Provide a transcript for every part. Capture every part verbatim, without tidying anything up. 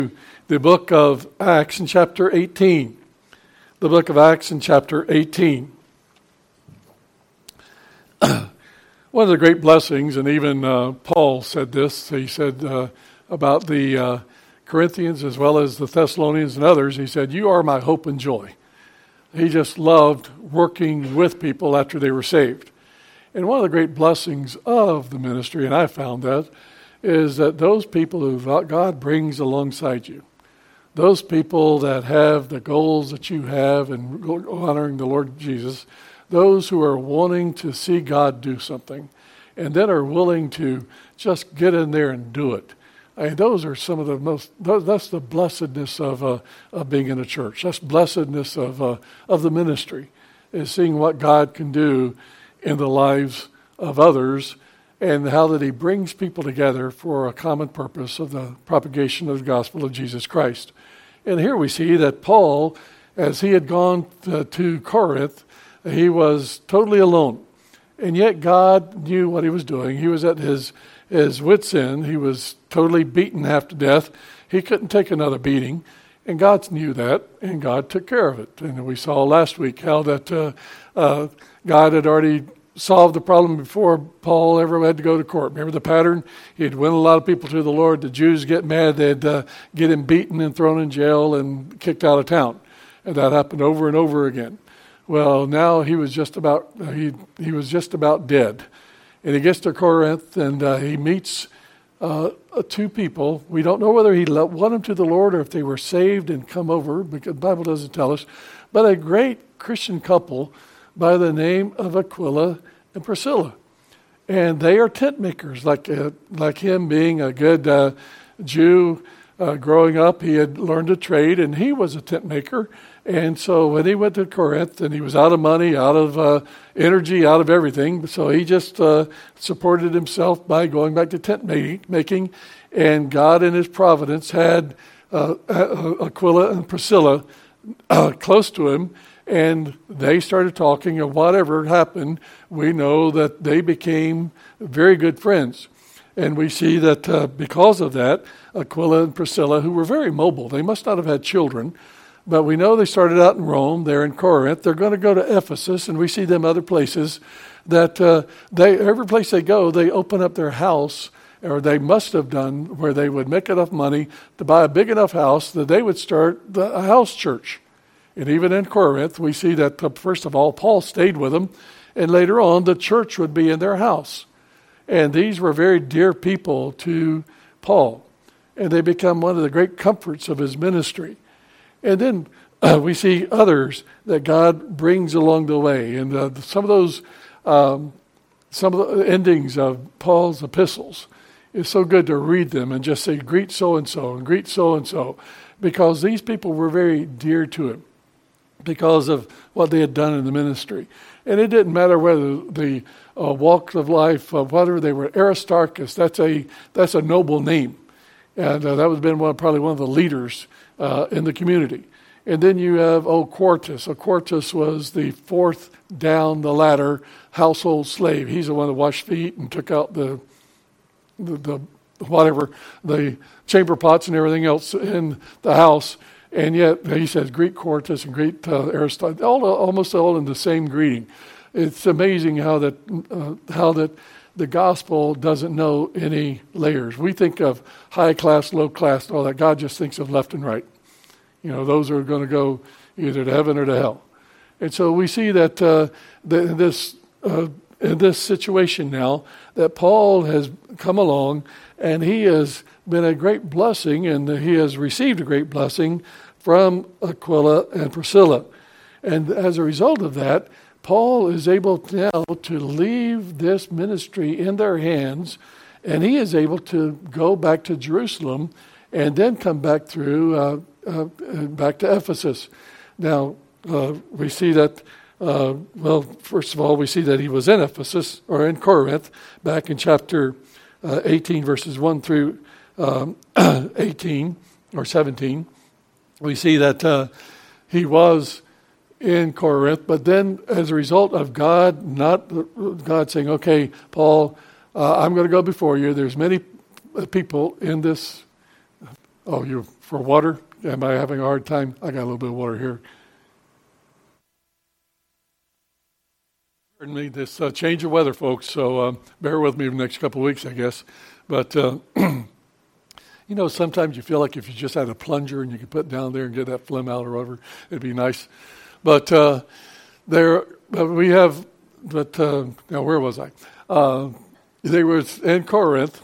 The book of Acts in chapter eighteen. The book of Acts in chapter eighteen. One of the great blessings, and even uh, Paul said this, he said uh, about the uh, Corinthians as well as the Thessalonians and others, he said, "You are my hope and joy." He just loved working with people after they were saved. And one of the great blessings of the ministry, and I found that, is that those people who God brings alongside you, those people that have the goals that you have in honoring the Lord Jesus, those who are wanting to see God do something, and then are willing to just get in there and do it. I mean, those are some of the most, that's the blessedness of uh, of being in a church. That's blessedness of uh, of the ministry, is seeing what God can do in the lives of others, and how that he brings people together for a common purpose of the propagation of the gospel of Jesus Christ. And here we see that Paul, as he had gone to, to Corinth, he was totally alone. And yet God knew what he was doing. He was at his, his wit's end. He was totally beaten half to death. He couldn't take another beating. And God knew that, and God took care of it. And we saw last week how that uh, uh, God had already solved the problem before Paul ever had to go to court. Remember the pattern? He'd win a lot of people to the Lord. The Jews get mad. They'd uh, get him beaten and thrown in jail and kicked out of town. And that happened over and over again. Well, now he was just about uh, he he was just about dead. And he gets to Corinth, and uh, he meets uh, two people. We don't know whether he won them to the Lord or if they were saved and come over, because the Bible doesn't tell us. But a great Christian couple by the name of Aquila and Priscilla. And they are tent makers, like uh, like him being a good uh, Jew uh, growing up. He had learned a trade, and he was a tent maker. And so when he went to Corinth, and he was out of money, out of uh, energy, out of everything, so he just uh, supported himself by going back to tent making. And God in his providence had uh, Aquila and Priscilla uh, close to him, and they started talking, and whatever happened, we know that they became very good friends. And we see that uh, because of that, Aquila and Priscilla, who were very mobile, they must not have had children, but we know they started out in Rome. They're in Corinth. They're going to go to Ephesus, and we see them other places that uh, they every place they go, they open up their house, or they must have done, where they would make enough money to buy a big enough house that they would start the, a house church. And even in Corinth, we see that, uh, first of all, Paul stayed with them, and later on, the church would be in their house. And these were very dear people to Paul, and they become one of the great comforts of his ministry. And then uh, we see others that God brings along the way. And uh, some of those, um, some of the endings of Paul's epistles, it's so good to read them and just say, greet so-and-so and greet so-and-so, because these people were very dear to him because of what they had done in the ministry. And it didn't matter whether the uh, walk of life, uh, whether they were Aristarchus, that's a that's a noble name. And uh, that would have been one, probably one of the leaders uh, in the community. And then you have, oh, Quartus. So Quartus was the fourth down the ladder household slave. He's the one that washed feet and took out the, the, the whatever, the chamber pots and everything else in the house. And yet he says, greet Quartus and greet uh, Aristarchus, all almost all in the same greeting. It's amazing how that uh, how that the gospel doesn't know any layers. We think of high class, low class, and all that. God just thinks of left and right. You know, those are going to go either to heaven or to hell. And so we see that uh, the, this uh, in this situation now that Paul has come along, and he has been a great blessing, and he has received a great blessing from Aquila and Priscilla. And as a result of that, Paul is able now to leave this ministry in their hands, and he is able to go back to Jerusalem and then come back through, uh, uh, back to Ephesus. Now, uh, we see that, uh, well, first of all, we see that he was in Ephesus, or in Corinth, back in chapter uh, eighteen, verses one through um, eighteen, or seventeen. We see that uh, he was in Corinth, but then as a result of God, not God saying, okay, Paul, uh, I'm going to go before you. There's many people in this. Oh, you're for water. Am I having a hard time? I got a little bit of water here. Pardon me, this uh, change of weather, folks, so um, bear with me the next couple of weeks, I guess. But, uh, you know, sometimes you feel like if you just had a plunger and you could put it down there and get that phlegm out or whatever, it'd be nice. But uh, there, uh, we have, but uh, now where was I? Uh, they were in Corinth,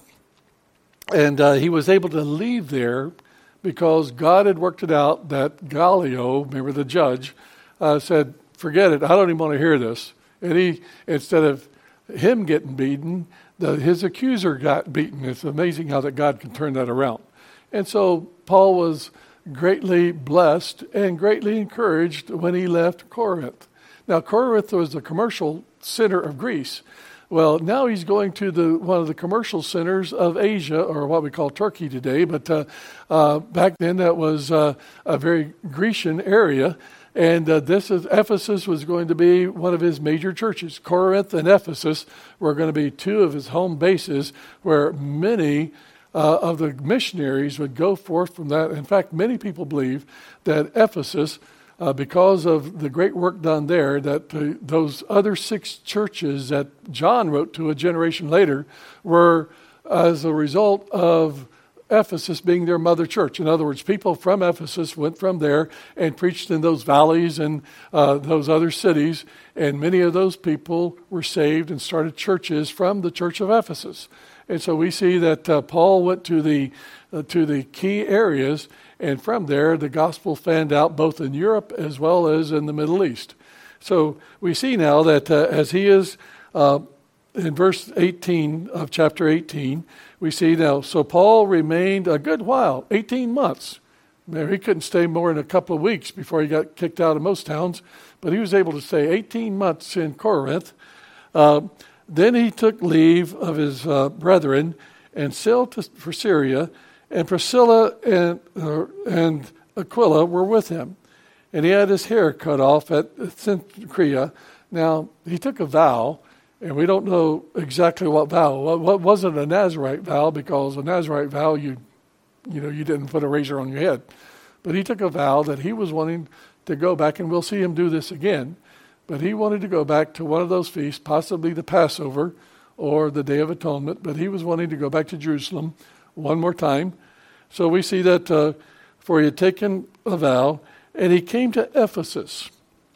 and uh, he was able to leave there because God had worked it out that Gallio, remember the judge, uh, said, forget it, I don't even want to hear this. And he, instead of him getting beaten, the, his accuser got beaten. It's amazing how that God can turn that around. And so Paul was greatly blessed and greatly encouraged when he left Corinth. Now, Corinth was the commercial center of Greece. Well, now he's going to the one of the commercial centers of Asia, or what we call Turkey today. But uh, uh, back then, that was uh, a very Grecian area. And uh, this is Ephesus was going to be one of his major churches. Corinth and Ephesus were going to be two of his home bases where many uh, of the missionaries would go forth from that. In fact, many people believe that Ephesus, uh, because of the great work done there, that uh, those other six churches that John wrote to a generation later were as a result of Ephesus being their mother church. In other words, people from Ephesus went from there and preached in those valleys and uh, those other cities, and many of those people were saved and started churches from the church of Ephesus. And so we see that uh, Paul went to the uh, to the key areas, and from there the gospel fanned out both in Europe as well as in the Middle East. So we see now that uh, as he is uh, in verse eighteen of chapter eighteen, we see now, so Paul remained a good while, eighteen months. Now, he couldn't stay more than a couple of weeks before he got kicked out of most towns, but he was able to stay eighteen months in Corinth. Uh, then he took leave of his uh, brethren and sailed to, for Syria, and Priscilla and, uh, and Aquila were with him. And he had his hair cut off at Cenchrea. Now, he took a vow. And we don't know exactly what vow. What wasn't a Nazarite vow, because a Nazarite vow, you you know, you didn't put a razor on your head. But he took a vow that he was wanting to go back, and we'll see him do this again. But he wanted to go back to one of those feasts, possibly the Passover or the Day of Atonement. But he was wanting to go back to Jerusalem one more time. So we see that uh, for he had taken a vow, and he came to Ephesus.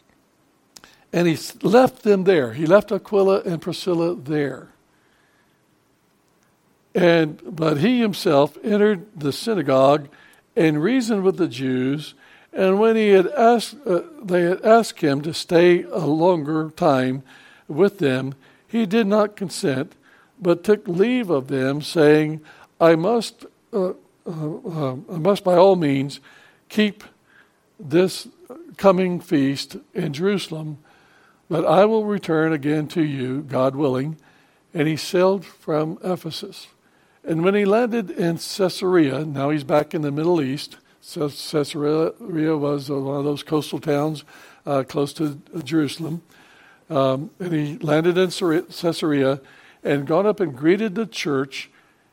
And he left them there. He left Aquila and Priscilla there. And but he himself entered the synagogue and reasoned with the Jews. And when he had asked, uh, they had asked him to stay a longer time with them, he did not consent, but took leave of them, saying, "I must, uh, uh, uh, I must by all means keep this coming feast in Jerusalem. But I will return again to you, God willing." And he sailed from Ephesus. And when he landed in Caesarea, now he's back in the Middle East. Caesarea was one of those coastal towns uh, close to Jerusalem. Um, and he landed in Caesarea and gone up and greeted the church.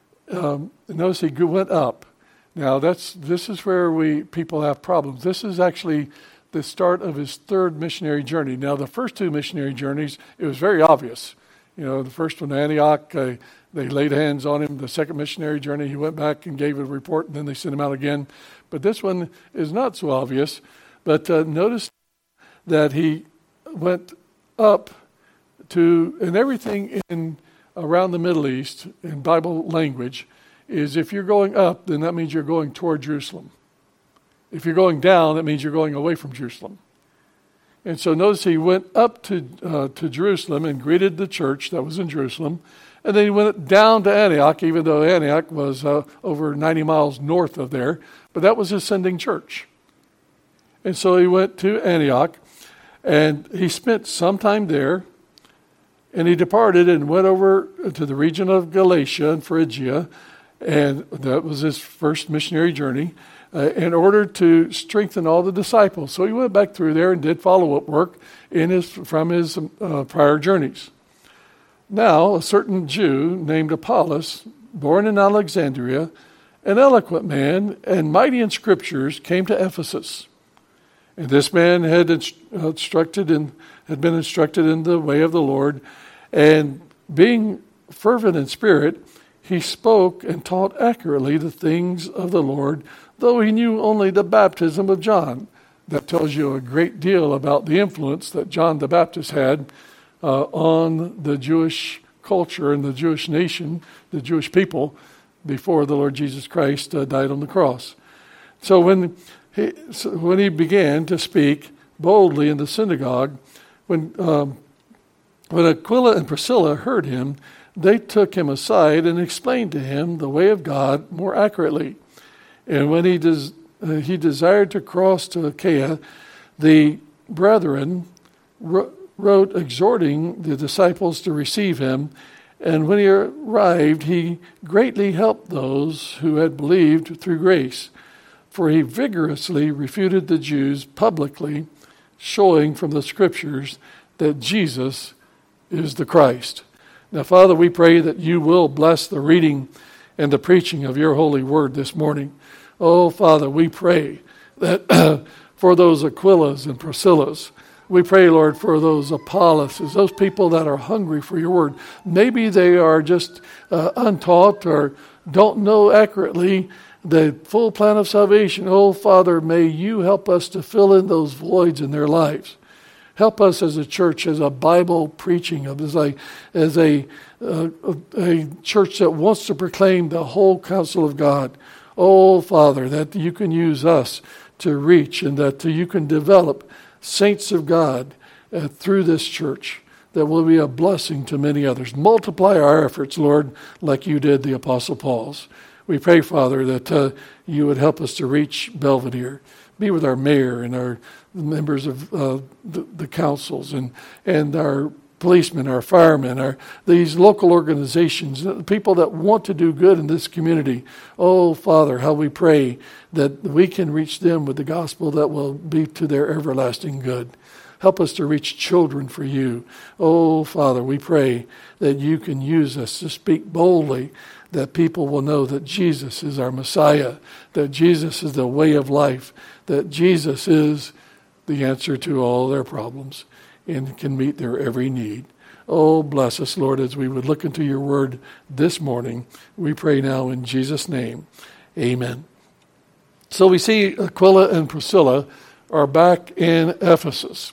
Um, notice he went up. Now that's this is where we people have problems. This is actually the start of his third missionary journey. Now, the first two missionary journeys, it was very obvious. You know, the first one, Antioch, uh, they laid hands on him. The second missionary journey, he went back and gave a report, and then they sent him out again. But this one is not so obvious. But uh, notice that he went up to, and everything in around the Middle East, in Bible language, is if you're going up, then that means you're going toward Jerusalem. If you're going down, that means you're going away from Jerusalem. And so notice he went up to uh, to Jerusalem and greeted the church that was in Jerusalem. And then he went down to Antioch, even though Antioch was uh, over ninety miles north of there. But that was his sending church. And so he went to Antioch, and he spent some time there. And he departed and went over to the region of Galatia and Phrygia. And that was his first missionary journey. Uh, in order to strengthen all the disciples. So he went back through there and did follow-up work in his from his uh, prior journeys. Now, a certain Jew named Apollos, born in Alexandria, an eloquent man and mighty in scriptures, came to Ephesus. And this man had instructed in, had been instructed in the way of the Lord, and being fervent in spirit, he spoke and taught accurately the things of the Lord, though he knew only the baptism of John. That tells you a great deal about the influence that John the Baptist had uh, on the Jewish culture and the Jewish nation, the Jewish people, before the Lord Jesus Christ uh, died on the cross. So when he, so when he began to speak boldly in the synagogue, when um, when Aquila and Priscilla heard him, they took him aside and explained to him the way of God more accurately. And when he des- uh, he desired to cross to Achaia, the brethren wr- wrote exhorting the disciples to receive him. And when he arrived, he greatly helped those who had believed through grace. For he vigorously refuted the Jews publicly, showing from the Scriptures that Jesus is the Christ. Now, Father, we pray that you will bless the reading and the preaching of your holy word this morning. Oh, Father, we pray that for those Aquilas and Priscillas, we pray, Lord, for those Apolloses, those people that are hungry for your word. Maybe they are just uh, untaught or don't know accurately the full plan of salvation. Oh, Father, may you help us to fill in those voids in their lives. Help us as a church, as a Bible preaching, as a, as a, uh, a church that wants to proclaim the whole counsel of God. Oh, Father, that you can use us to reach and that you can develop saints of God uh, through this church that will be a blessing to many others. Multiply our efforts, Lord, like you did the Apostle Paul's. We pray, Father, that uh, you would help us to reach Belvedere. Be with our mayor and our members of uh, the, the councils and, and our policemen, our firemen, our these local organizations, people that want to do good in this community. Oh, Father, how we pray that we can reach them with the gospel that will be to their everlasting good. Help us to reach children for you. Oh, Father, we pray that you can use us to speak boldly, that people will know that Jesus is our Messiah, that Jesus is the way of life, that Jesus is the answer to all their problems and can meet their every need. Oh, bless us, Lord, as we would look into your word this morning. We pray now in Jesus' name. Amen. So we see Aquila and Priscilla are back in Ephesus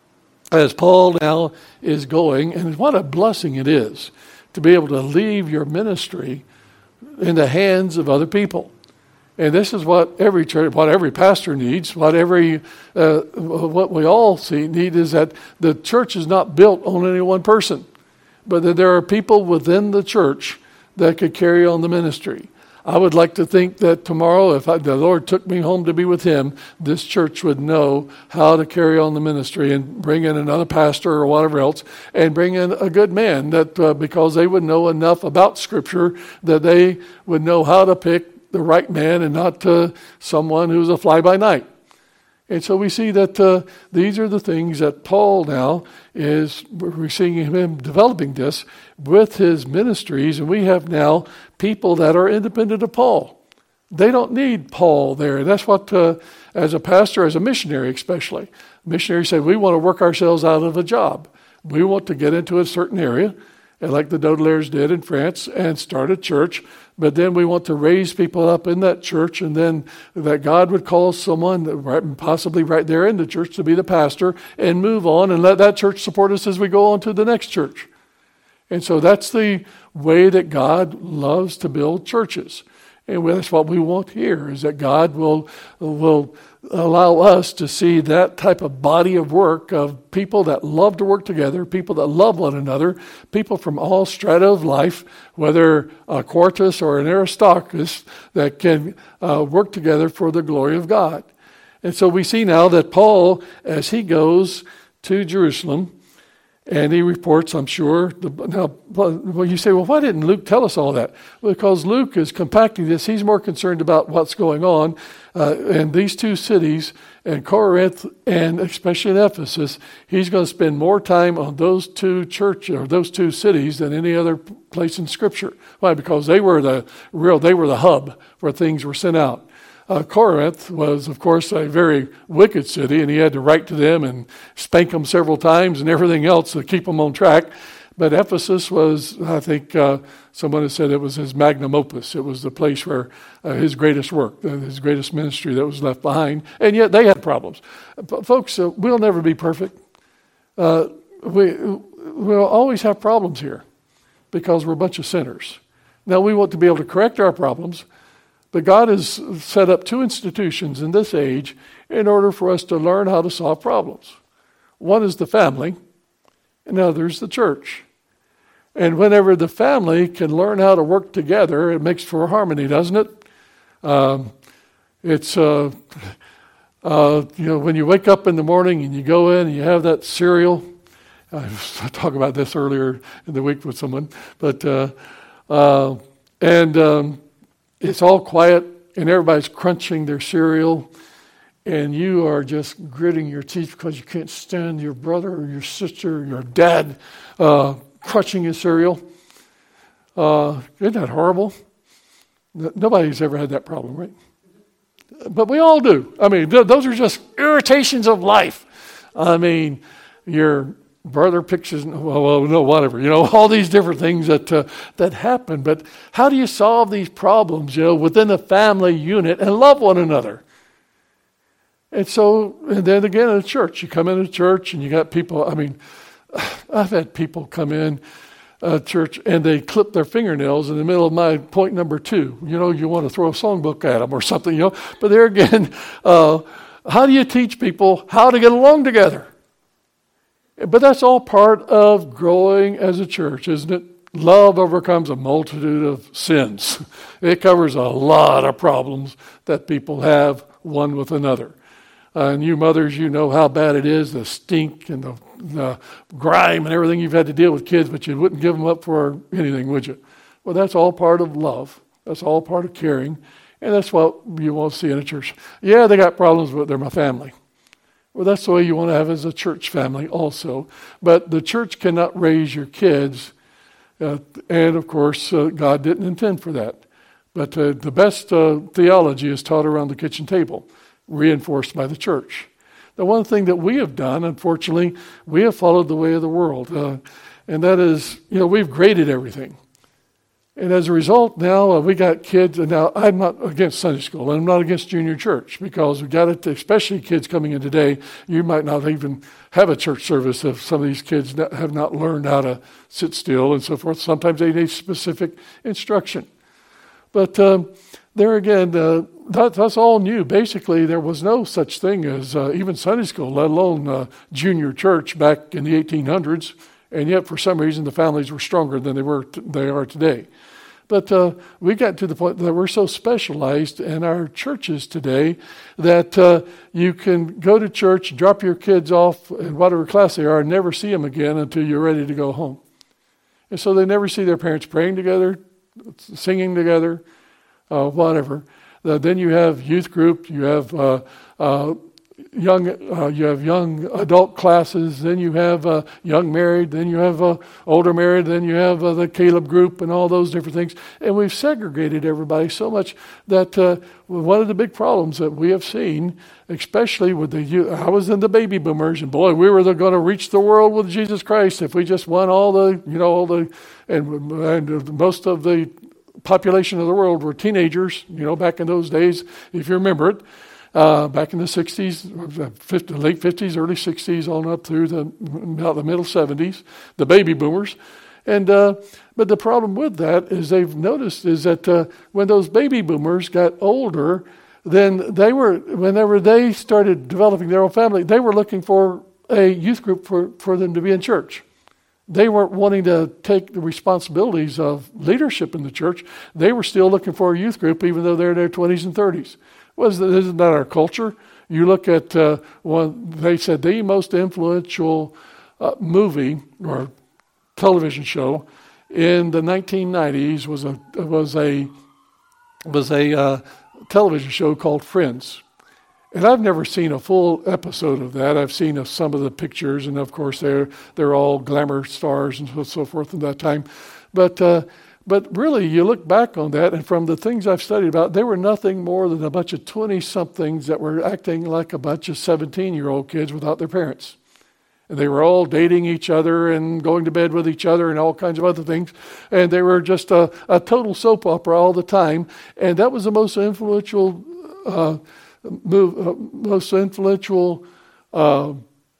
as Paul now is going. And what a blessing it is to be able to leave your ministry in the hands of other people. And this is what every church, what every pastor needs, what every, uh, what we all see need is that the church is not built on any one person, but that there are people within the church that could carry on the ministry. I would like to think that tomorrow, if I, the Lord took me home to be with him, this church would know how to carry on the ministry and bring in another pastor or whatever else, and bring in a good man that uh, because they would know enough about Scripture that they would know how to pick the right man and not uh, someone who's a fly-by-night. And so we see that uh, these are the things that Paul now is, we're seeing him developing this with his ministries, and we have now people that are independent of Paul. They don't need Paul there. And that's what, uh, as a pastor, as a missionary especially, missionaries say, we want to work ourselves out of a job. We want to get into a certain area, and like the Baudelaires did in France, and start a church. But then we want to raise people up in that church, and then that God would call someone, right, possibly right there in the church, to be the pastor, and move on and let that church support us as we go on to the next church. And so that's the way that God loves to build churches. And that's what we want here, is that God will will allow us to see that type of body of work of people that love to work together, people that love one another, people from all strata of life, whether a Quartus or an Aristarchus, that can uh, work together for the glory of God. And so we see now that Paul, as he goes to Jerusalem, And he reports, I'm sure. The, now, well, you say, well, why didn't Luke tell us all that? Well, because Luke is compacting this. He's more concerned about what's going on uh, in these two cities, in Corinth and especially in Ephesus. He's going to spend more time on those two churches or those two cities than any other place in Scripture. Why? Because they were the real, they were the hub where things were sent out. Uh, Corinth was, of course, a very wicked city, and he had to write to them and spank them several times and everything else to keep them on track. But Ephesus was, I think, uh, someone has said it was his magnum opus. It was the place where uh, his greatest work, uh, his greatest ministry that was left behind. And yet they had problems. But folks, uh, we'll never be perfect. Uh, we, we'll always have problems here because we're a bunch of sinners. Now, we want to be able to correct our problems. But God has set up two institutions in this age in order for us to learn how to solve problems. One is the family, and the other is the church. And whenever the family can learn how to work together, it makes for harmony, doesn't it? Um, it's, uh, uh, you know, when you wake up in the morning and you go in and you have that cereal. I talked about this earlier in the week with someone. But, uh, uh, and... Um, It's all quiet, and everybody's crunching their cereal, and you are just gritting your teeth because you can't stand your brother or your sister or your dad uh, crunching his cereal. Uh, isn't that horrible? Nobody's ever had that problem, right? But we all do. I mean, th- those are just irritations of life. I mean, you're... brother pictures, well, well, no, whatever, you know, all these different things that uh, that happen. But how do you solve these problems, you know, within a family unit and love one another? And so, and then again, in a church, you come into church and you got people, I mean, I've had people come in uh, church and they clip their fingernails in the middle of my point number two. You know, you want to throw a songbook at them or something, you know. But there again, uh, how do you teach people how to get along together? But that's all part of growing as a church, isn't it? Love overcomes a multitude of sins. It covers a lot of problems that people have one with another. Uh, and you mothers, you know how bad it is, the stink and the, the grime and everything you've had to deal with kids, but you wouldn't give them up for anything, would you? Well, that's all part of love. That's all part of caring. And that's what you want to see in a church. Yeah, they got problems, but they're my family. Well, that's the way you want to have as a church family also. But the church cannot raise your kids. Uh, and, of course, uh, God didn't intend for that. But uh, the best uh, theology is taught around the kitchen table, reinforced by the church. The one thing that we have done, unfortunately, we have followed the way of the world. Uh, and that is, you know, we've graded everything. And as a result, now uh, we got kids, and now I'm not against Sunday school, and I'm not against junior church, because we got it, to, especially kids coming in today, you might not even have a church service if some of these kids have not learned how to sit still and so forth. Sometimes they need specific instruction. But um, there again, uh, that, that's all new. Basically, there was no such thing as uh, even Sunday school, let alone uh, junior church back in the eighteen hundreds. And yet, for some reason, the families were stronger than they were t- they are today. But uh, we got to the point that we're so specialized in our churches today that uh, you can go to church, drop your kids off in whatever class they are, and never see them again until you're ready to go home. And so they never see their parents praying together, singing together, uh, whatever. Uh, then you have youth group, you have uh, uh, young, uh, you have young adult classes, then you have uh, young married, then you have uh, older married, then you have uh, the Caleb group and all those different things. And we've segregated everybody so much that uh, one of the big problems that we have seen, especially with the youth, I was in the baby boomers, and boy, we were going to reach the world with Jesus Christ if we just won all the, you know, all the, and, and most of the population of the world were teenagers, you know, back in those days, if you remember it. Uh, back in the sixties, fifty, late fifties, early sixties, on up through the about the middle seventies, the baby boomers. And uh, but the problem with that is they've noticed is that uh, when those baby boomers got older, then they were, whenever they started developing their own family, they were looking for a youth group for, for them to be in church. They weren't wanting to take the responsibilities of leadership in the church. They were still looking for a youth group, even though they're in their twenties and thirties. Well, isn't that our culture? You look at, uh, one, they said the most influential uh, movie or television show in the nineteen nineties was a was a was a uh, television show called Friends. And I've never seen a full episode of that. I've seen uh, some of the pictures, and of course they're they're all glamour stars and so, so forth in that time. But uh, but really, you look back on that, and from the things I've studied about, they were nothing more than a bunch of twenty-somethings that were acting like a bunch of seventeen-year-old kids without their parents. And they were all dating each other and going to bed with each other and all kinds of other things. And they were just a, a total soap opera all the time. And that was the most influential, uh, move, uh, most influential uh,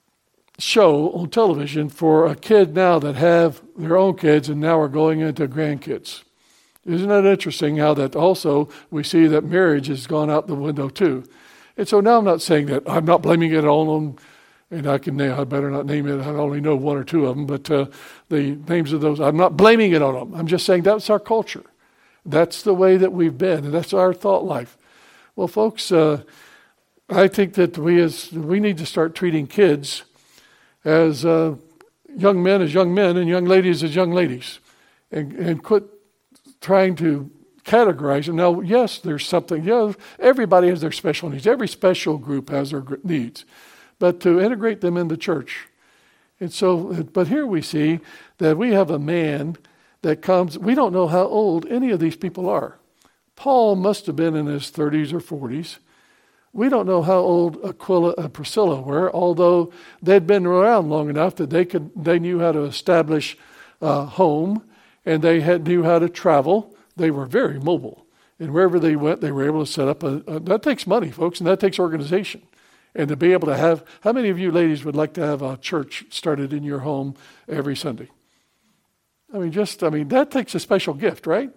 show on television for a kid now that have their own kids and now are going into grandkids. Isn't that interesting how that also we see that marriage has gone out the window too? And so now I'm not saying that, I'm not blaming it all on, and I can name, I better not name it, I only know one or two of them, but uh, the names of those, I'm not blaming it on them. I'm just saying that's our culture. That's the way that we've been, and that's our thought life. Well, folks, uh, I think that we as we need to start treating kids as uh, young men as young men and young ladies as young ladies, and, and quit trying to categorize them. Now, yes, there's something, yeah, everybody has their special needs. Every special group has their needs. But to integrate them in the church. And so, but here we see that we have a man that comes, we don't know how old any of these people are. Paul must have been in his thirties or forties. We don't know how old Aquila and Priscilla were, although they'd been around long enough that they could, they knew how to establish a home, and they had knew how to travel. They were very mobile. And wherever they went, they were able to set up a, a that takes money, folks, and that takes organization. And to be able to have, how many of you ladies would like to have a church started in your home every Sunday? I mean, just, I mean, that takes a special gift, right?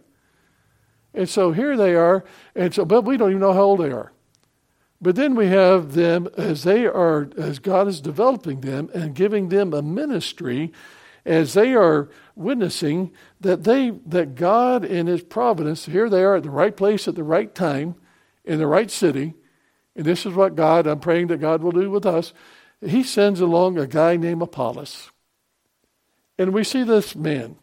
And so here they are, and so, but we don't even know how old they are. But then we have them as they are, as God is developing them and giving them a ministry, as they are witnessing that they, that God in His providence, here they are at the right place at the right time, in the right city. And this is what God, I'm praying that God will do with us. He sends along a guy named Apollos. And we see this man.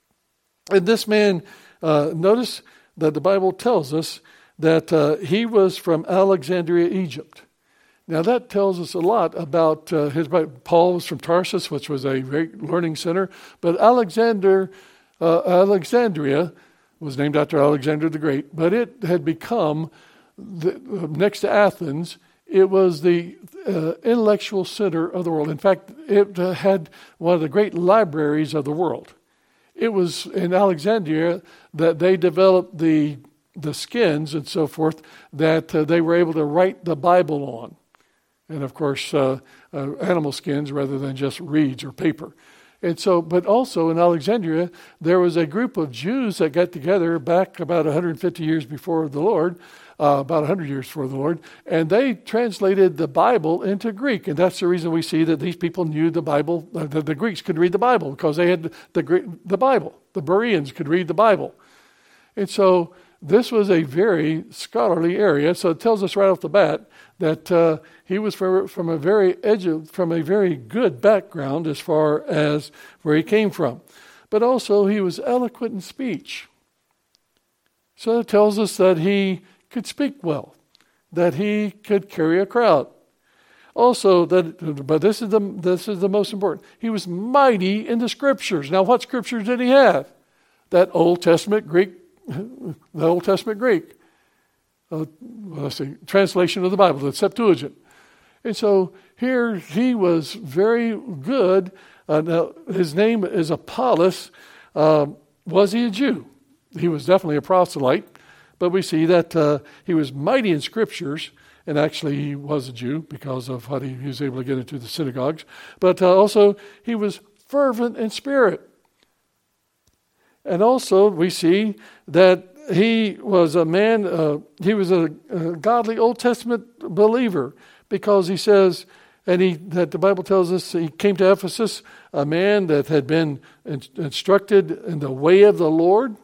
And this man, uh, notice that the Bible tells us that uh, he was from Alexandria, Egypt. Now that tells us a lot about uh, his, Paul was from Tarsus, which was a great learning center. But Alexander, uh, Alexandria was named after Alexander the Great. But it had become The, next to Athens, it was the uh, intellectual center of the world. In fact, it uh, had one of the great libraries of the world. It was in Alexandria that they developed the the skins and so forth that uh, they were able to write the Bible on. And of course, uh, uh, animal skins rather than just reeds or paper. And so, but also in Alexandria, there was a group of Jews that got together back about one hundred fifty years before the Lord, Uh, about one hundred years before the Lord, and they translated the Bible into Greek. And that's the reason we see that these people knew the Bible, uh, the, the Greeks could read the Bible because they had the, the Bible. The Bereans could read the Bible. And so this was a very scholarly area. So it tells us right off the bat that uh, he was from, from a very edu- from a very good background as far as where he came from. But also he was eloquent in speech. So it tells us that he could speak well, that he could carry a crowd. Also, that, but this is the this is the most important. He was mighty in the scriptures. Now, what scriptures did he have? That Old Testament Greek, the Old Testament Greek, uh, let's see, translation of the Bible, the Septuagint. And so here he was very good. Uh, now, his name is Apollos. Uh, was he a Jew? He was definitely a proselyte. But we see that uh, he was mighty in scriptures, and actually he was a Jew because of what he, he was able to get into the synagogues. But uh, also he was fervent in spirit. And also we see that he was a man, uh, he was a, a godly Old Testament believer because he says, and he that the Bible tells us he came to Ephesus, a man that had been in, instructed in the way of the Lord,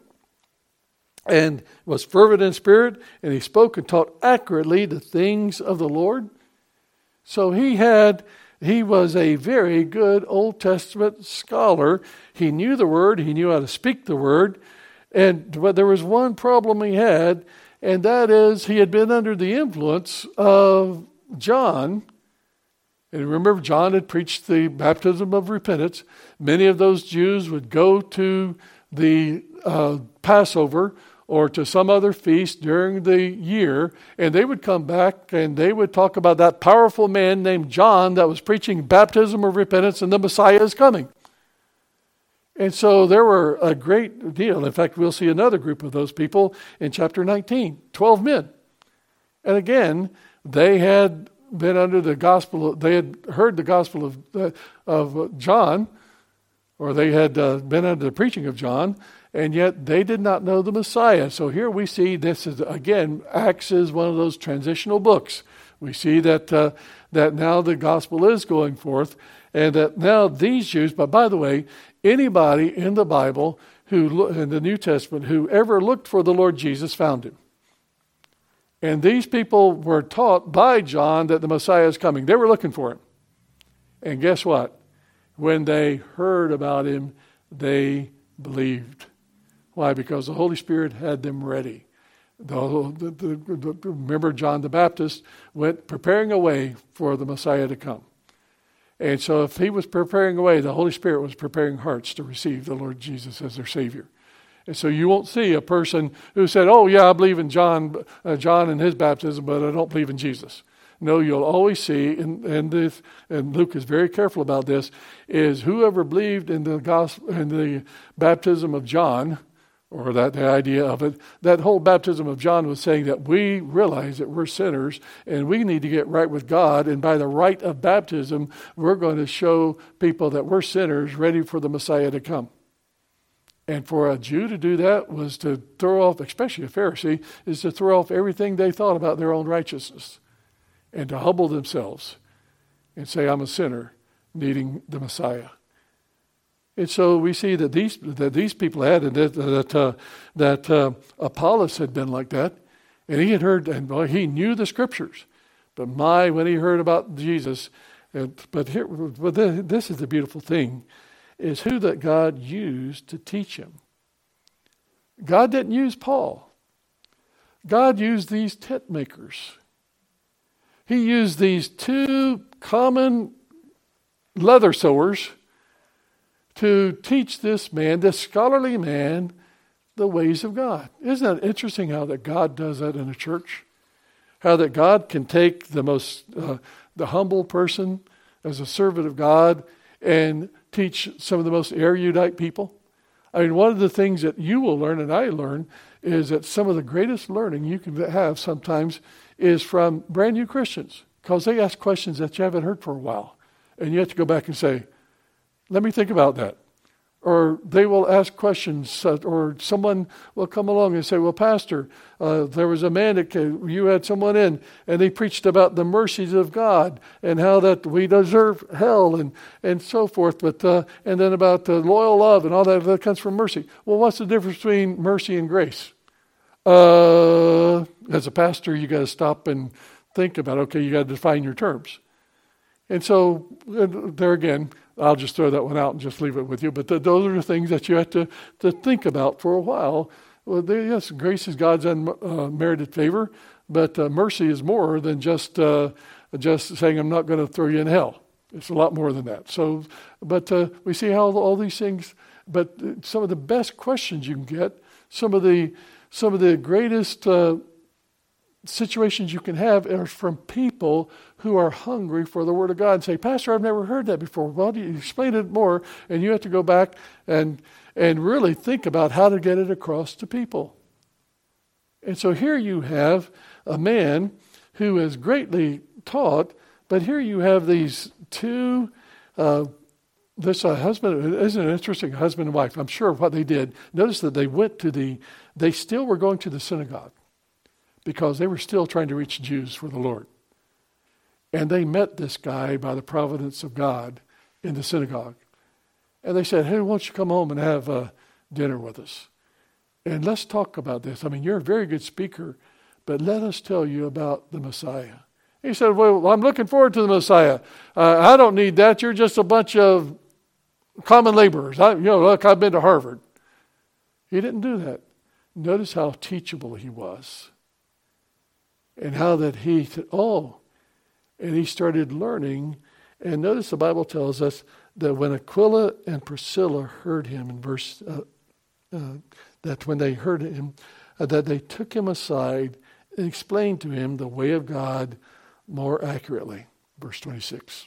and was fervent in spirit, and he spoke and taught accurately the things of the Lord. So he had he was a very good Old Testament scholar. He knew the Word. He knew how to speak the Word. And but there was one problem he had, and that is he had been under the influence of John. And remember, John had preached the baptism of repentance. Many of those Jews would go to the uh, Passover or to some other feast during the year, and they would come back and they would talk about that powerful man named John that was preaching baptism of repentance and the Messiah is coming. And so there were a great deal. In fact, we'll see another group of those people in chapter nineteen, twelve men. And again, they had been under the gospel, they had heard the gospel of, uh, of John, or they had uh, been under the preaching of John, and yet they did not know the Messiah. So here we see this is, again, Acts is one of those transitional books. We see that uh, that now the gospel is going forth, and that now these Jews, but by the way, anybody in the Bible, who in the New Testament, who ever looked for the Lord Jesus found him. And these people were taught by John that the Messiah is coming. They were looking for him. And guess what? When they heard about him, they believed. Why? Because the Holy Spirit had them ready. The, the, the, the, remember, John the Baptist went preparing a way for the Messiah to come. And so if he was preparing a way, the Holy Spirit was preparing hearts to receive the Lord Jesus as their Savior. And so you won't see a person who said, oh, yeah, I believe in John uh, John and his baptism, but I don't believe in Jesus. No, you'll always see, and, and, this, and Luke is very careful about this, is whoever believed in the gospel, in the baptism of John, or that the idea of it, that whole baptism of John was saying that we realize that we're sinners and we need to get right with God. And by the rite of baptism, we're going to show people that we're sinners ready for the Messiah to come. And for a Jew to do that was to throw off, especially a Pharisee, is to throw off everything they thought about their own righteousness and to humble themselves and say, I'm a sinner needing the Messiah. And so we see that these that these people had, and that that, uh, that uh, Apollos had been like that, and he had heard, and well, he knew the Scriptures. But my, when he heard about Jesus, and, but here, but this is the beautiful thing, is who that God used to teach him. God didn't use Paul. God used these tent makers. He used these two common leather sewers to teach this man, this scholarly man, the ways of God. Isn't that interesting how that God does that in a church? How that God can take the most, uh, the humble person as a servant of God and teach some of the most erudite people. I mean, one of the things that you will learn and I learn is that some of the greatest learning you can have sometimes is from brand new Christians, because they ask questions that you haven't heard for a while. And you have to go back and say, let me think about that. Or they will ask questions, uh, or someone will come along and say, well, Pastor, uh, there was a man that came, you had someone in, and they preached about the mercies of God and how that we deserve hell and, and so forth, but uh, and then about the loyal love and all that, that comes from mercy. Well, what's the difference between mercy and grace? Uh, as a pastor, you got to stop and think about, okay, you got to define your terms. And so there again, I'll just throw that one out and just leave it with you. But the, those are the things that you have to, to think about for a while. Well, they, yes, grace is God's unmerited uh, favor, but uh, mercy is more than just uh, just saying, I'm not going to throw you in hell. It's a lot more than that. So, but uh, we see how all these things, but some of the best questions you can get, some of the some of the greatest uh, situations you can have are from people who are hungry for the Word of God and say, Pastor, I've never heard that before. Well, you explain it more, and you have to go back and and really think about how to get it across to people. And so here you have a man who is greatly taught, but here you have these two, uh, this uh, husband, isn't it interesting, husband and wife. I'm sure what they did. Notice that they went to the, they still were going to the synagogue because they were still trying to reach Jews for the Lord. And they met this guy by the providence of God in the synagogue. And they said, hey, why don't you come home and have uh, dinner with us? And let's talk about this. I mean, you're a very good speaker, but let us tell you about the Messiah. He said, well, I'm looking forward to the Messiah. Uh, I don't need that. You're just a bunch of common laborers. I, you know, look, I've been to Harvard. He didn't do that. Notice how teachable he was. And how that he said, oh, and he started learning. And notice the Bible tells us that when Aquila and Priscilla heard him in verse, uh, uh, that when they heard him, uh, that they took him aside and explained to him the way of God more accurately. Verse twenty-six.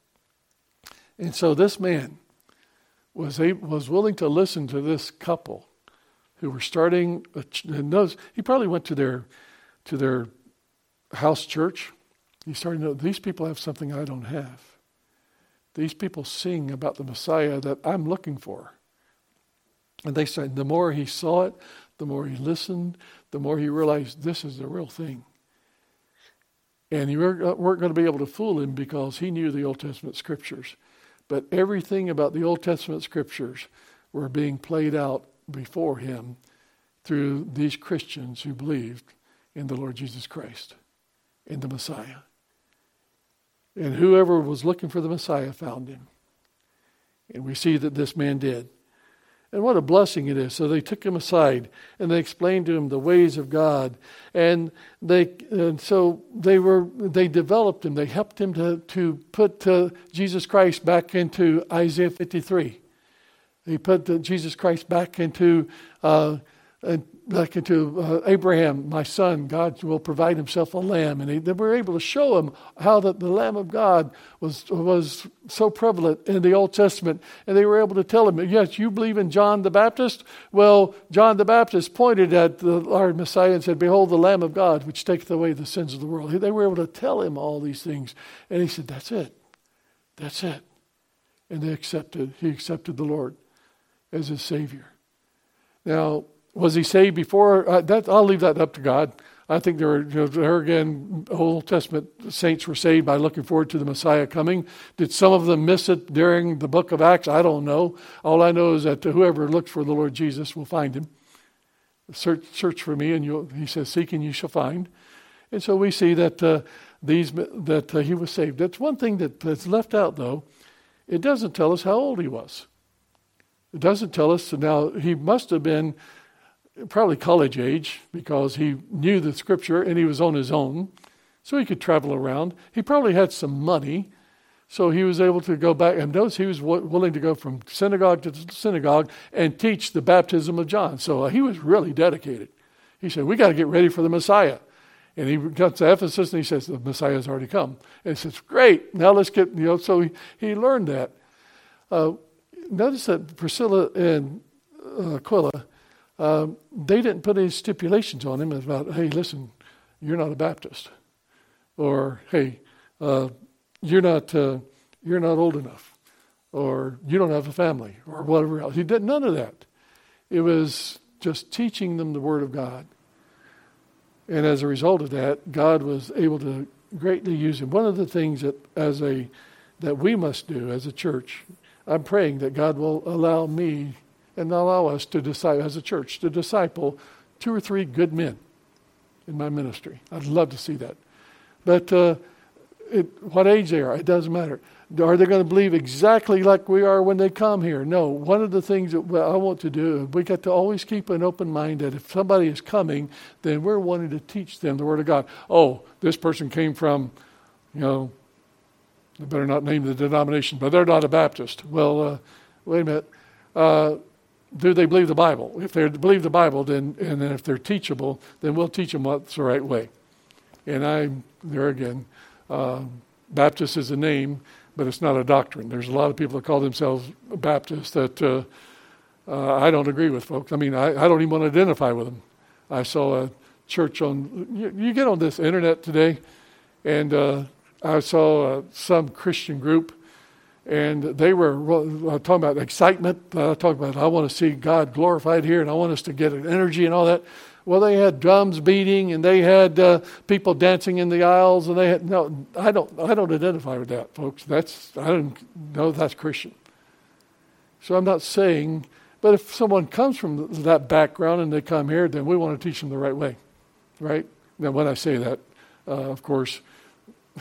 And so this man was able, was willing to listen to this couple who were starting. A, knows, he probably went to their to their house church. He started to know these people have something I don't have. These people sing about the Messiah that I'm looking for. And they said the more he saw it, the more he listened, the more he realized this is the real thing. And you weren't going to be able to fool him because he knew the Old Testament scriptures. But everything about the Old Testament scriptures were being played out before him through these Christians who believed in the Lord Jesus Christ, in the Messiah. And whoever was looking for the Messiah found him. And we see that this man did. And what a blessing it is. So they took him aside and they explained to him the ways of God. And they and so they were they developed him. They helped him to, to put uh, Jesus Christ back into Isaiah fifty-three. They put uh, Jesus Christ back into uh, uh, back into uh, Abraham, my son. God will provide himself a lamb. And they, they were able to show him how that the Lamb of God was was so prevalent in the Old Testament. And they were able to tell him, yes, you believe in John the Baptist? Well, John the Baptist pointed at the, our Messiah and said, behold, the Lamb of God, which taketh away the sins of the world. They were able to tell him all these things. And he said, that's it. That's it. And they accepted, he accepted the Lord as his Savior. Now, was he saved before? Uh, that, I'll leave that up to God. I think there, were, you know, there again, Old Testament saints were saved by looking forward to the Messiah coming. Did some of them miss it during the book of Acts? I don't know. All I know is that whoever looks for the Lord Jesus will find him. Search, search for me, and you'll, he says, seek and you shall find. And so we see that uh, these that uh, he was saved. That's one thing that, that's left out, though. It doesn't tell us how old he was. It doesn't tell us. So now he must have been probably college age because he knew the scripture and he was on his own. So he could travel around. He probably had some money. So he was able to go back. And notice he was w- willing to go from synagogue to synagogue and teach the baptism of John. So uh, he was really dedicated. He said, we got to get ready for the Messiah. And he got to Ephesus and he says, the Messiah has already come. And he says, great. Now let's get, you know, so he, he learned that. Uh, notice that Priscilla and uh, Aquila, Um, they didn't put any stipulations on him about, hey, listen, you're not a Baptist, or hey, uh, you're not uh, you're not old enough, or you don't have a family, or whatever else. He did none of that. It was just teaching them the Word of God, and as a result of that, God was able to greatly use him. One of the things that as a that we must do as a church, I'm praying that God will allow me. And allow us to disciple, as a church, to disciple two or three good men in my ministry. I'd love to see that. But uh, it, what age they are, it doesn't matter. Are they going to believe exactly like we are when they come here? No. One of the things that I want to do, we got to always keep an open mind that if somebody is coming, then we're wanting to teach them the Word of God. Oh, this person came from, you know, I better not name the denomination, but they're not a Baptist. Well, uh, wait a minute. Uh, Do they believe the Bible? If they believe the Bible, then and then if they're teachable, then we'll teach them what's the right way. And I'm there again. Uh, Baptist is a name, but it's not a doctrine. There's a lot of people that call themselves Baptists that uh, uh, I don't agree with, folks. I mean, I, I don't even want to identify with them. I saw a church on. You, you get on this internet today, and uh, I saw uh, some Christian group. And they were uh, talking about excitement, uh, talking about, I want to see God glorified here, and I want us to get an energy and all that. Well, they had drums beating, and they had uh, people dancing in the aisles, and they had, no, I don't I don't identify with that, folks. That's, I don't know that's Christian. So I'm not saying, but if someone comes from that background and they come here, then we want to teach them the right way, right? Now, when I say that, uh, of course,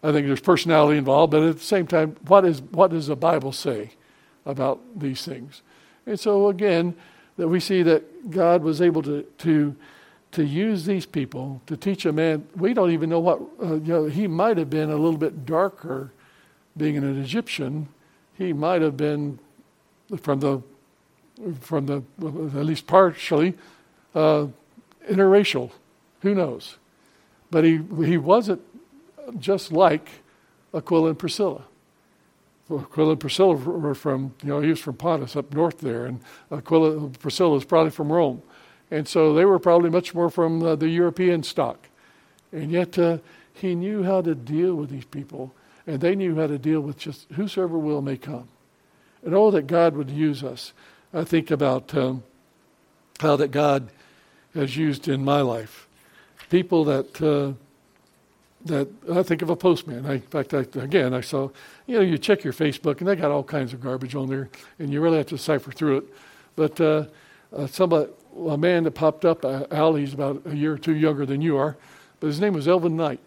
I think there's personality involved, but at the same time, what is what does the Bible say about these things? And so again, that we see that God was able to to to use these people to teach a man. We don't even know what uh, you know. He might have been a little bit darker, being an Egyptian. He might have been from the from the at least partially uh, interracial. Who knows? But he he wasn't just like Aquila and Priscilla. Well, Aquila and Priscilla were from, you know, he was from Pontus up north there, and Aquila, Priscilla was probably from Rome. And so they were probably much more from uh, the European stock. And yet uh, he knew how to deal with these people, and they knew how to deal with just whosoever will may come. And oh, that God would use us. I think about um, how that God has used in my life. People that... Uh, That I think of a postman. I, in fact, I, again, I saw, you know, you check your Facebook and they got all kinds of garbage on there, and you really have to cipher through it. But uh, uh, somebody, a man that popped up, uh, Al, he's about a year or two younger than you are, but his name was Elvin Knight.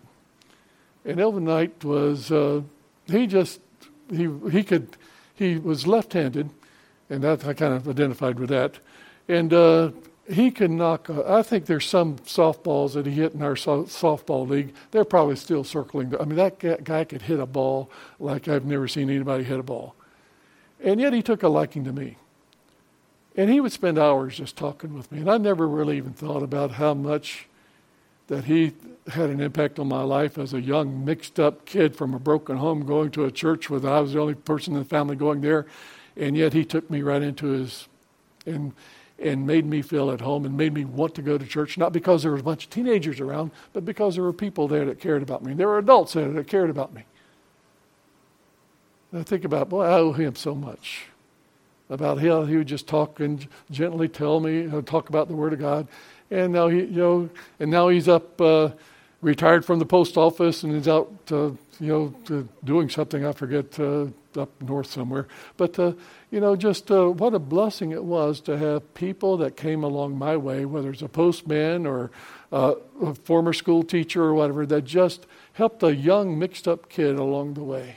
And Elvin Knight was, uh, he just, he he could, he was left-handed, and that I kind of identified with that. And uh, he can knock, uh, I think there's some softballs that he hit in our so- softball league. They're probably still circling. I mean, that guy could hit a ball like I've never seen anybody hit a ball. And yet he took a liking to me. And he would spend hours just talking with me. And I never really even thought about how much that he had an impact on my life as a young, mixed-up kid from a broken home going to a church where I was the only person in the family going there. And yet he took me right into his... and. and made me feel at home and made me want to go to church, not because there was a bunch of teenagers around, but because there were people there that cared about me. There were adults there that cared about me. And I think about, boy, I owe him so much. About how he would just talk and gently tell me, uh, talk about the Word of God. And now he, you know, and now he's up, uh, retired from the post office, and he's out, uh, you know, to doing something, I forget, uh, up north somewhere. But, uh, you know, just uh, what a blessing it was to have people that came along my way, whether it's a postman or uh, a former school teacher or whatever, that just helped a young, mixed-up kid along the way.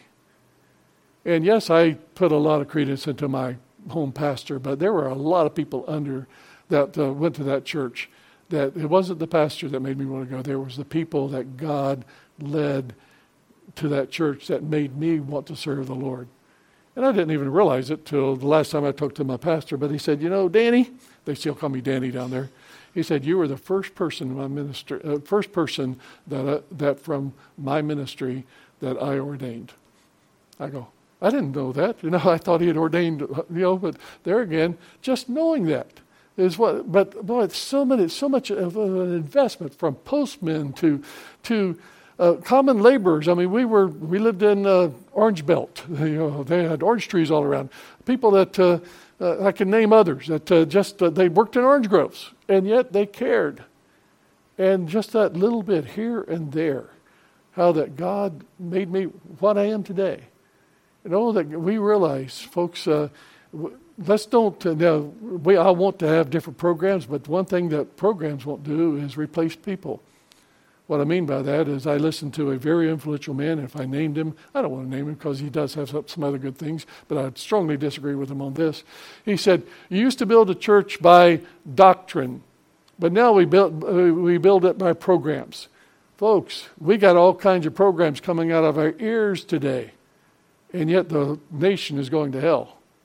And yes, I put a lot of credence into my home pastor, but there were a lot of people under that uh, went to that church. That it wasn't the pastor that made me want to go. There was the people that God led to that church that made me want to serve the Lord. And I didn't even realize it till the last time I talked to my pastor, but he said, you know, Danny, they still call me Danny down there. He said, you were the first person in my ministry, uh, first person that uh, that from my ministry that I ordained. I go, I didn't know that. You know, I thought he had ordained, you know, but there again, just knowing that is what, but boy, it's so many, so much of an investment from postmen to, to, Uh, common laborers. I mean, we were we lived in uh, Orange Belt. You know, they had orange trees all around. People that uh, uh, I can name others that uh, just uh, they worked in orange groves, and yet they cared. And just that little bit here and there, how that God made me what I am today. And all that we realize, folks. Uh, let's don't. Uh, now, we I want to have different programs, but one thing that programs won't do is replace people. What I mean by that is I listened to a very influential man, and if I named him, I don't want to name him because he does have some other good things, but I strongly disagree with him on this. He said, you used to build a church by doctrine, but now we build, uh, we build it by programs. Folks, we got all kinds of programs coming out of our ears today, and yet the nation is going to hell.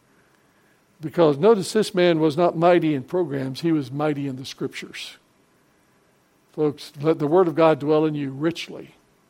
Because notice this man was not mighty in programs, he was mighty in the Scriptures. Folks, let the Word of God dwell in you richly.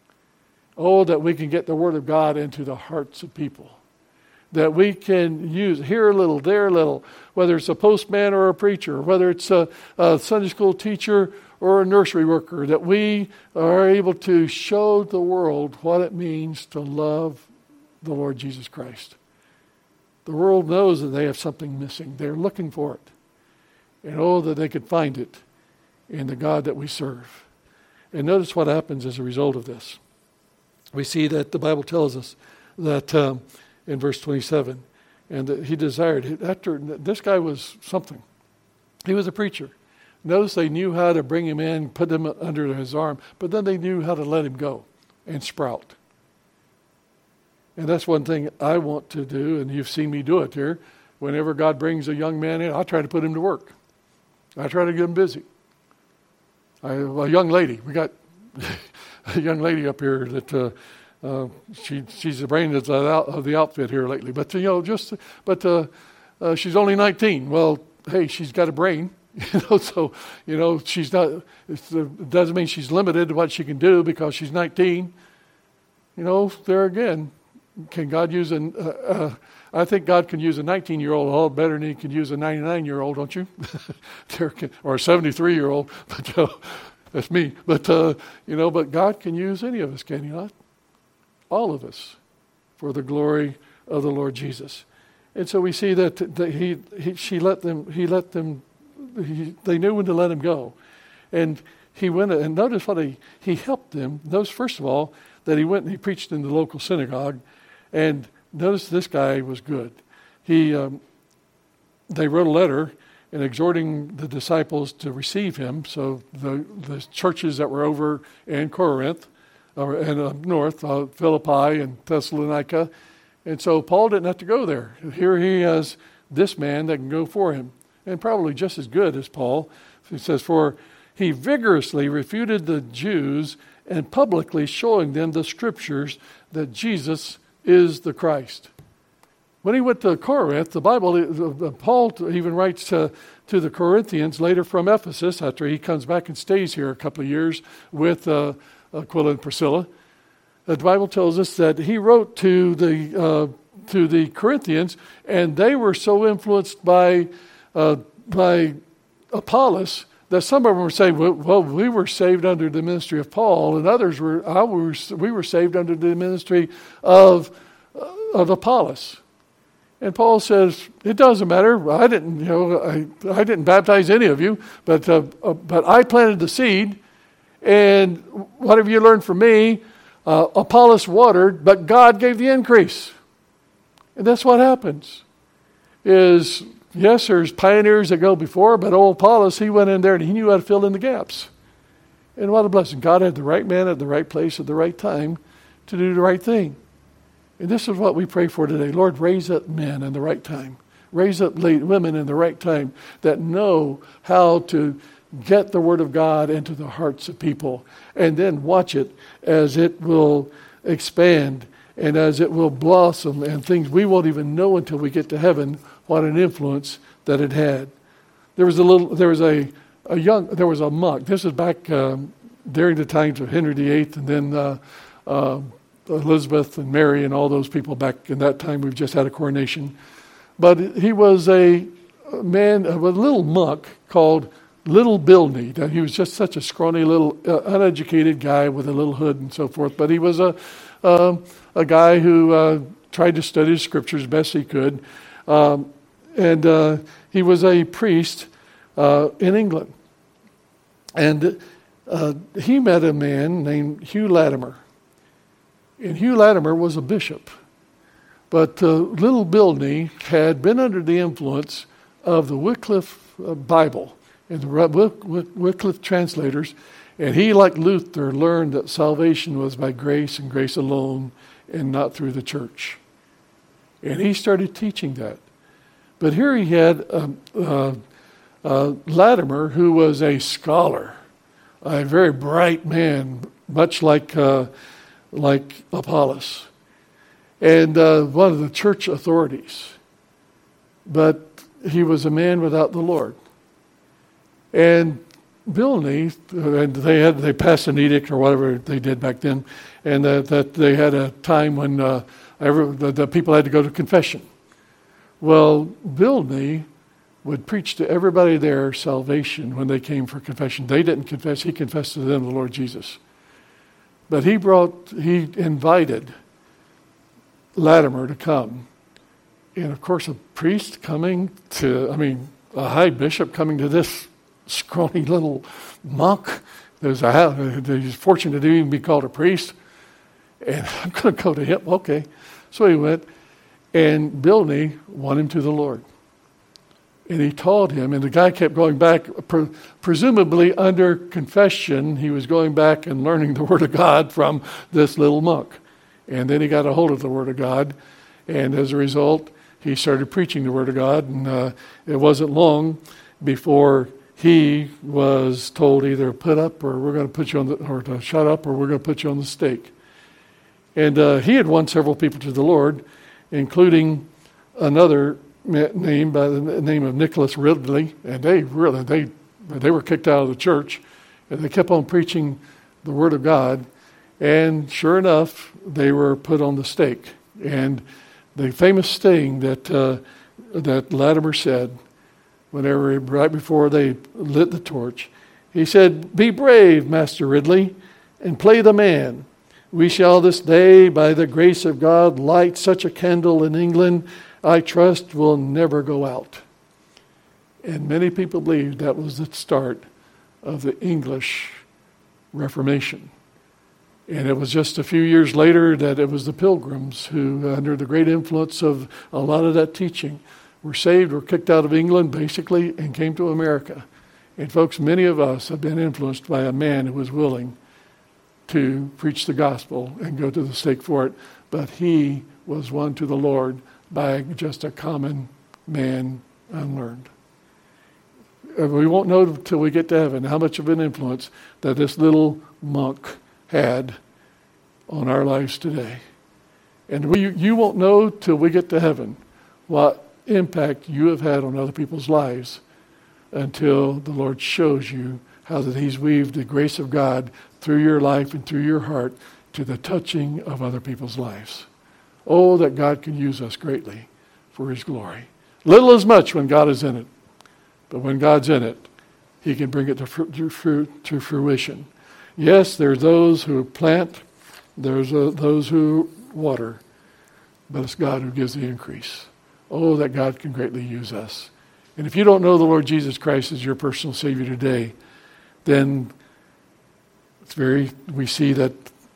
Oh, that we can get the Word of God into the hearts of people. That we can use here a little, there a little, whether it's a postman or a preacher, whether it's a, a Sunday school teacher or a nursery worker, that we are able to show the world what it means to love the Lord Jesus Christ. The world knows that they have something missing. They're looking for it. And oh, that they could find it in the God that we serve. And notice what happens as a result of this. We see that the Bible tells us that um, in verse twenty-seven, and that he desired, after this guy was something. He was a preacher. Notice they knew how to bring him in, put him under his arm, but then they knew how to let him go and sprout. And that's one thing I want to do, and you've seen me do it here. Whenever God brings a young man in, I try to put him to work. I try to get him busy. I, a young lady, we got a young lady up here that uh, uh, she she's the brain of the, of the outfit here lately. But you know, just but uh, uh, she's only nineteen. Well, hey, she's got a brain, you know. So you know, she's not. It doesn't mean she's limited to what she can do because she's nineteen. You know, there again, can God use an? Uh, uh, I think God can use a nineteen-year-old a lot better than He can use a ninety-nine-year-old, don't you? there can, or a seventy-three-year-old. But uh, that's me. But uh, you know, but God can use any of us, can He not? All of us, for the glory of the Lord Jesus. And so we see that, that he, he, she let them. He let them. He, they knew when to let him go, and he went. And notice what he he helped them. Notice first of all that he went and he preached in the local synagogue, and notice this guy was good. He, um, they wrote a letter and exhorting the disciples to receive him. So the the churches that were over in Corinth, uh, and up north, uh, Philippi and Thessalonica, and so Paul didn't have to go there. Here he has this man that can go for him, and probably just as good as Paul. He says, "For he vigorously refuted the Jews and publicly showing them the scriptures that Jesus is the Christ." When he went to Corinth, the Bible, Paul even writes to, to the Corinthians later from Ephesus, after he comes back and stays here a couple of years with uh, Aquila and Priscilla. The Bible tells us that he wrote to the uh, to the Corinthians, and they were so influenced by uh, by Apollos that some of them were saying, well, well, we were saved under the ministry of Paul, and others were, I was, we were saved under the ministry of uh, of Apollos. And Paul says, it doesn't matter. I didn't, you know, I, I didn't baptize any of you, but uh, uh, but I planted the seed, and whatever you learned from me, uh, Apollos watered, but God gave the increase. And that's what happens. Is yes, there's pioneers that go before, but old Apollos, he went in there and he knew how to fill in the gaps. And what a blessing. God had the right man at the right place at the right time to do the right thing. And this is what we pray for today. Lord, raise up men in the right time. Raise up women in the right time that know how to get the Word of God into the hearts of people. And then watch it as it will expand and as it will blossom and things we won't even know until we get to heaven what an influence that it had. There was a little, there was a, a young, there was a monk. This is back um, during the times of Henry the Eighth and then uh, uh, Elizabeth and Mary and all those people back in that time. We've just had a coronation. But he was a man, a little monk called Little Bilney. He was just such a scrawny little uh, uneducated guy with a little hood and so forth. But he was a uh, a guy who uh, tried to study the scriptures best he could. Um, and uh, he was a priest uh, in England. And uh, he met a man named Hugh Latimer. And Hugh Latimer was a bishop. But uh, Little Bilney had been under the influence of the Wycliffe uh, Bible and the Wycliffe translators. And he, like Luther, learned that salvation was by grace and grace alone and not through the church. And he started teaching that. But here he had uh, uh, uh, Latimer, who was a scholar, a very bright man, much like uh, like Apollos, and uh, one of the church authorities. But he was a man without the Lord. And Bilney, and they had they passed an edict or whatever they did back then, and that, that they had a time when uh, every, the, the people had to go to confession. Well, Bilney would preach to everybody there salvation when they came for confession. They didn't confess; he confessed to them the Lord Jesus. But he brought, he invited Latimer to come, and of course, a priest coming to, I mean, a high bishop coming to this scrawny little monk. There's a, he's fortunate to even be called a priest. And I'm going to go to him. Okay. So he went, and Bilney won him to the Lord. And he taught him, and the guy kept going back, pre- presumably under confession. He was going back and learning the Word of God from this little monk. And then he got a hold of the Word of God. And as a result, he started preaching the Word of God. And uh, it wasn't long before he was told either put up or we're going to put you on the, or to shut up or we're going to put you on the stake. And uh, he had won several people to the Lord, including another name by the name of Nicholas Ridley. And they really, they, they were kicked out of the church. And they kept on preaching the Word of God. And sure enough, they were put on the stake. And the famous saying that uh, that Latimer said, whenever right before they lit the torch, he said, "Be brave, Master Ridley, and play the man. We shall this day, by the grace of God, light such a candle in England, I trust will never go out." And many people believed that was the start of the English Reformation. And it was just a few years later that it was the Pilgrims who, under the great influence of a lot of that teaching, were saved, were kicked out of England, basically, and came to America. And folks, many of us have been influenced by a man who was willing to preach the gospel and go to the stake for it. But he was won to the Lord by just a common man, unlearned. We won't know until we get to heaven how much of an influence that this little monk had on our lives today. And we, you won't know till we get to heaven what impact you have had on other people's lives until the Lord shows you how that he's weaved the grace of God through your life and through your heart to the touching of other people's lives. Oh, that God can use us greatly for his glory. Little as much when God is in it. But when God's in it, he can bring it to, fru- to, fru- to fruition. Yes, there's those who plant, there's uh, those who water, but it's God who gives the increase. Oh, that God can greatly use us. And if you don't know the Lord Jesus Christ as your personal Savior today, then it's very, we see that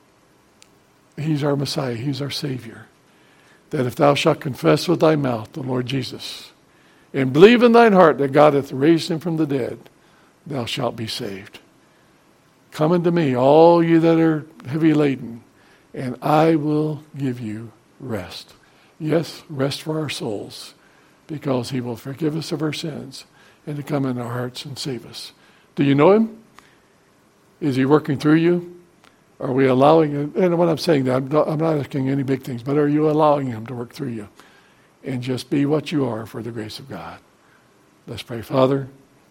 he's our Messiah, he's our Savior. That if thou shalt confess with thy mouth the Lord Jesus, and believe in thine heart that God hath raised him from the dead, thou shalt be saved. Come unto me, all you that are heavy laden, and I will give you rest. Yes, rest for our souls, because he will forgive us of our sins and to come in our hearts and save us. Do you know him? Is he working through you? Are we allowing him? And when I'm saying that, I'm not, I'm not asking any big things, but are you allowing him to work through you? And just be what you are for the grace of God. Let's pray. Father,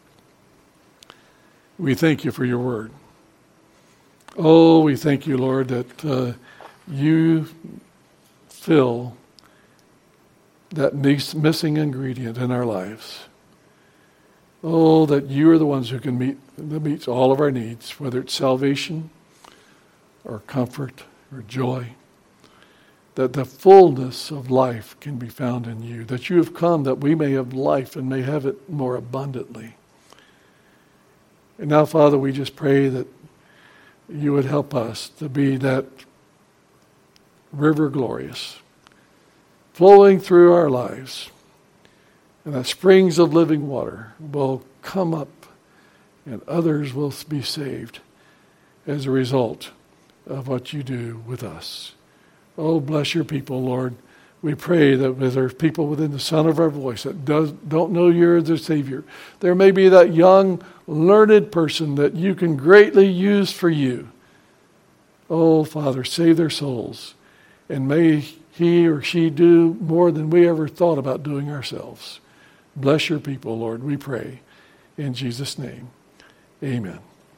we thank you for your word. Oh, we thank you, Lord, that uh, you fill that missing ingredient in our lives. Oh, that you are the ones who can meet that meets all of our needs, whether it's salvation or comfort or joy. That the fullness of life can be found in you. That you have come that we may have life and may have it more abundantly. And now, Father, we just pray that you would help us to be that river glorious, flowing through our lives. And that springs of living water will come up and others will be saved as a result of what you do with us. Oh, bless your people, Lord. We pray that if there's people within the sound of our voice that does, don't know you're their Savior, there may be that young, learned person that you can greatly use for you. Oh, Father, save their souls. And may he or she do more than we ever thought about doing ourselves. Bless your people, Lord, we pray. In Jesus' name, amen.